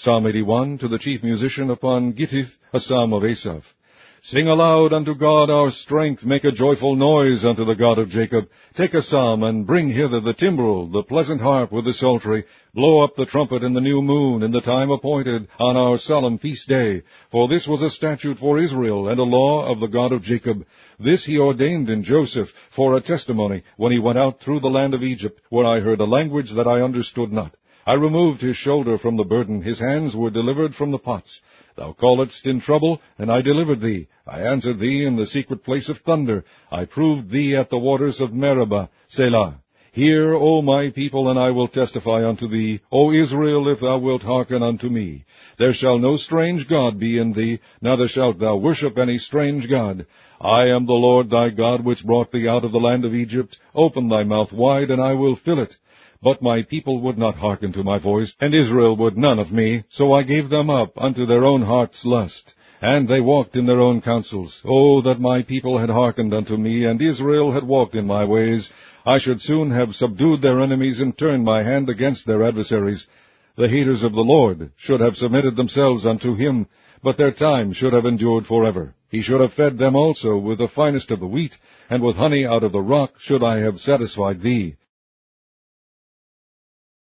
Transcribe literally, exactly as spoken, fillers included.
Psalm eighty-one, to the chief musician upon Gittith, a psalm of Asaph. Sing aloud unto God our strength, make a joyful noise unto the God of Jacob. Take a psalm, and bring hither the timbrel, the pleasant harp with the psaltery. Blow up the trumpet in the new moon, in the time appointed, on our solemn feast day. For this was a statute for Israel, and a law of the God of Jacob. This he ordained in Joseph, for a testimony, when he went out through the land of Egypt, where I heard a language that I understood not. I removed his shoulder from the burden, his hands were delivered from the pots. Thou calledst in trouble, and I delivered thee. I answered thee in the secret place of thunder. I proved thee at the waters of Meribah. Selah. Hear, O my people, and I will testify unto thee. O Israel, if thou wilt hearken unto me. There shall no strange God be in thee, neither shalt thou worship any strange God. I am the Lord thy God, which brought thee out of the land of Egypt. Open thy mouth wide, and I will fill it. But my people would not hearken to my voice, and Israel would none of me. So I gave them up unto their own heart's lust, and they walked in their own counsels. Oh, that my people had hearkened unto me, and Israel had walked in my ways! I should soon have subdued their enemies, and turned my hand against their adversaries. The haters of the Lord should have submitted themselves unto him, but their time should have endured forever. He should have fed them also with the finest of the wheat, and with honey out of the rock should I have satisfied thee.